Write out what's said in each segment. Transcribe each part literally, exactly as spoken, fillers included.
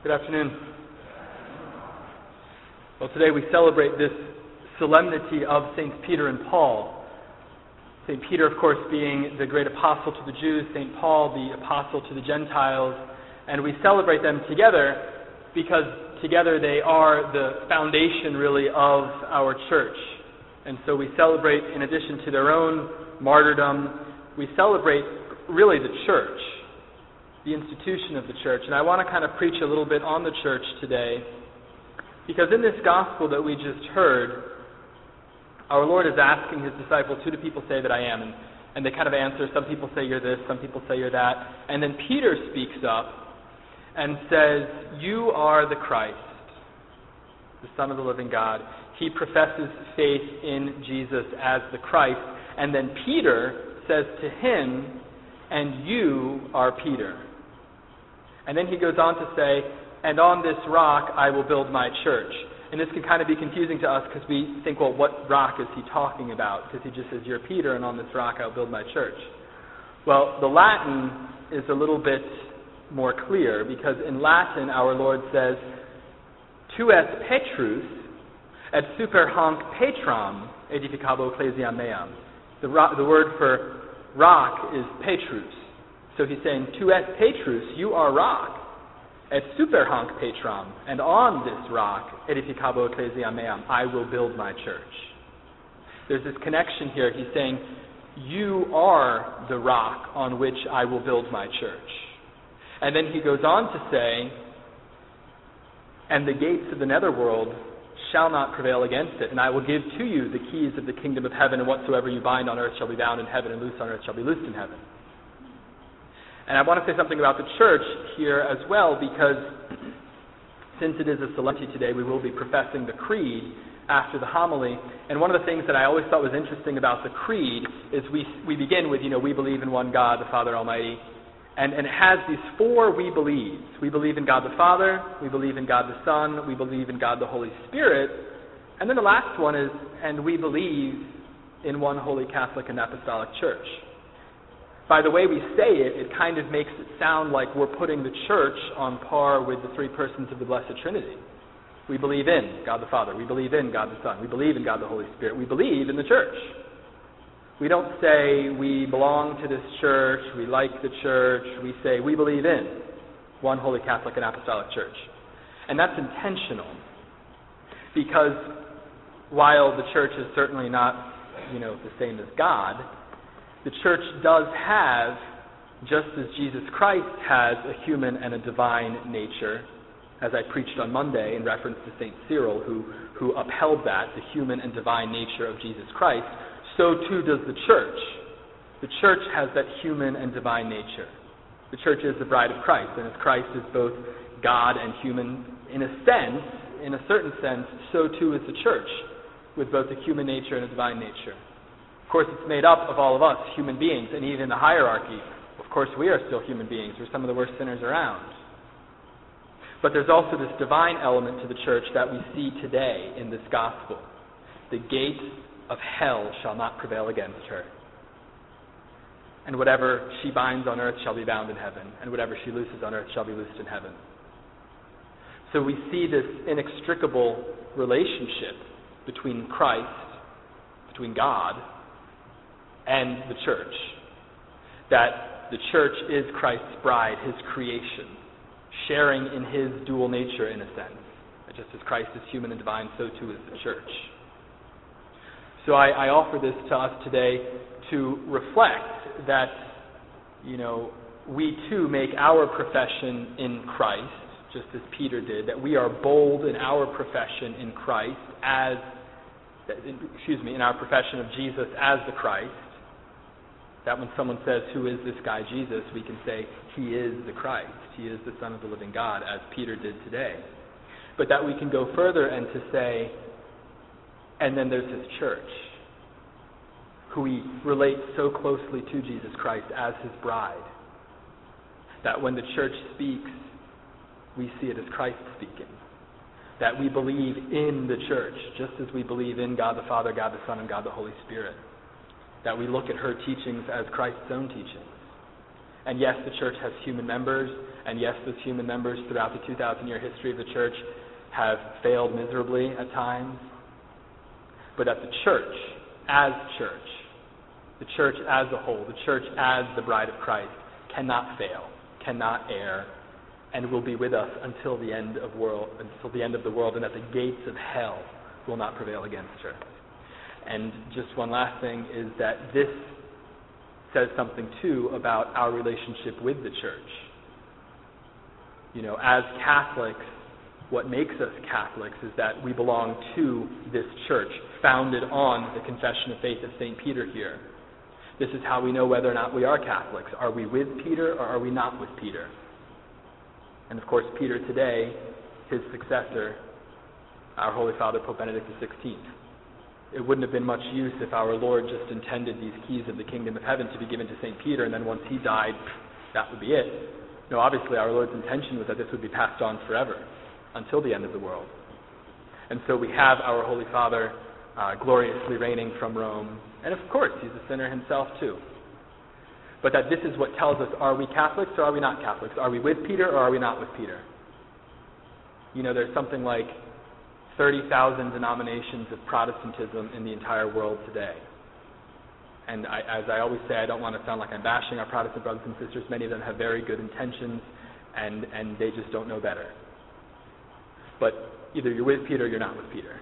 Good afternoon. Well, today we celebrate this solemnity of Saints Peter and Paul. Saint Peter, of course, being the great apostle to the Jews, Saint Paul, the apostle to the Gentiles, and we celebrate them together because together they are the foundation, really, of our church. And so we celebrate, in addition to their own martyrdom, we celebrate, really, the church, the institution of the church. And I want to kind of preach a little bit on the church today, because in this gospel that we just heard, our Lord is asking his disciples, who do people say that I am? And, and they kind of answer, some people say you're this, some people say you're that. And then Peter speaks up and says, you are the Christ, the Son of the living God. He professes faith in Jesus as the Christ. And then Peter says to him, and you are Peter. And then he goes on to say, and on this rock I will build my church. And this can kind of be confusing to us because we think, well, what rock is he talking about? Because he just says, you're Peter, and on this rock I'll build my church. Well, the Latin is a little bit more clear, because in Latin our Lord says, tu es Petrus, et super hanc Petram edificabo ecclesiam meam. The, ro- the word for rock is Petrus. So he's saying, tu es Petrus, you are rock, et super hanc Petram, and on this rock, edificabo ecclesiam meam, I will build my church. There's this connection here. He's saying, you are the rock on which I will build my church. And then he goes on to say, and the gates of the netherworld shall not prevail against it, and I will give to you the keys of the kingdom of heaven, and whatsoever you bind on earth shall be bound in heaven, and loose on earth shall be loosed in heaven. And I want to say something about the church here as well, because since it is a solemnity today, we will be professing the creed after the homily. And one of the things that I always thought was interesting about the creed is we we begin with, you know, we believe in one God, the Father Almighty. And, and it has these four we believes. We believe in God the Father, we believe in God the Son, we believe in God the Holy Spirit. And then the last one is, and we believe in one holy Catholic and Apostolic Church. By the way we say it, it kind of makes it sound like we're putting the church on par with the three persons of the Blessed Trinity. We believe in God the Father, we believe in God the Son, we believe in God the Holy Spirit, we believe in the church. We don't say we belong to this church, we like the church, we say we believe in one holy Catholic and Apostolic Church. And that's intentional, because while the church is certainly not, you know, the same as God, the church does have, just as Jesus Christ has a human and a divine nature, as I preached on Monday in reference to Saint Cyril, who, who upheld that, the human and divine nature of Jesus Christ, so too does the church. The church has that human and divine nature. The church is the bride of Christ, and as Christ is both God and human, in a sense, in a certain sense, so too is the church, with both a human nature and a divine nature. Of course, it's made up of all of us, human beings, and even in the hierarchy, of course, we are still human beings. We're some of the worst sinners around. But there's also this divine element to the church that we see today in this gospel. The gates of hell shall not prevail against her. And whatever she binds on earth shall be bound in heaven, and whatever she looses on earth shall be loosed in heaven. So we see this inextricable relationship between Christ, between God, and the church. That the church is Christ's bride, his creation, sharing in his dual nature in a sense. Just as Christ is human and divine, so too is the church. So I, I offer this to us today to reflect that, you know, we too make our profession in Christ, just as Peter did, that we are bold in our profession in Christ as, excuse me, in our profession of Jesus as the Christ. That when someone says, who is this guy Jesus, we can say, he is the Christ. He is the Son of the living God, as Peter did today. But that we can go further and to say, and then there's his church, who he relates so closely to Jesus Christ as his bride, that when the church speaks, we see it as Christ speaking. That we believe in the church, just as we believe in God the Father, God the Son, and God the Holy Spirit. That we look at her teachings as Christ's own teachings. And yes, the church has human members, and yes, those human members throughout the two thousand year history of the church have failed miserably at times. But that the church, as church, the church as a whole, the church as the bride of Christ, cannot fail, cannot err, and will be with us until the end of world, until the end of the world, and that the gates of hell will not prevail against her. And just one last thing is that this says something too about our relationship with the church. You know, as Catholics, what makes us Catholics is that we belong to this church, founded on the confession of faith of Saint Peter here. This is how we know whether or not we are Catholics. Are we with Peter or are we not with Peter? And of course, Peter today, his successor, our Holy Father, Pope Benedict the sixteenth. It wouldn't have been much use if our Lord just intended these keys of the kingdom of heaven to be given to Saint Peter, and then once he died, that would be it. No, obviously our Lord's intention was that this would be passed on forever, until the end of the world. And so we have our Holy Father uh, gloriously reigning from Rome, and of course he's a sinner himself too. But that this is what tells us, are we Catholics or are we not Catholics? Are we with Peter or are we not with Peter? You know, there's something like thirty thousand denominations of Protestantism in the entire world today. And I, as I always say, I don't want to sound like I'm bashing our Protestant brothers and sisters. Many of them have very good intentions, and, and they just don't know better. But either you're with Peter or you're not with Peter.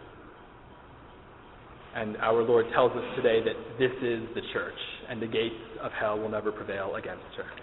And our Lord tells us today that this is the church, and the gates of hell will never prevail against her.